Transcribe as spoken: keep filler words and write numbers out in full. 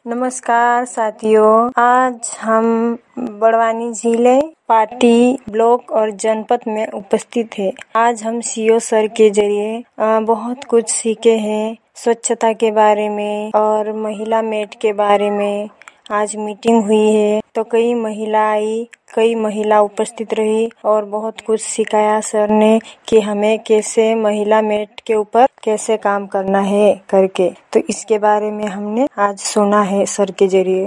नमस्कार साथियों, आज हम बड़वानी जिले पाटी ब्लॉक और जनपद में उपस्थित है। आज हम सीओ सर के जरिए बहुत कुछ सीखे हैं, स्वच्छता के बारे में और महिला मेट के बारे में। आज मीटिंग हुई है तो कई महिला आई, कई महिला उपस्थित रही और बहुत कुछ सिखाया सर ने कि हमें कैसे महिला मेट के ऊपर कैसे काम करना है करके। तो इसके बारे में हमने आज सुना है सर के जरिए।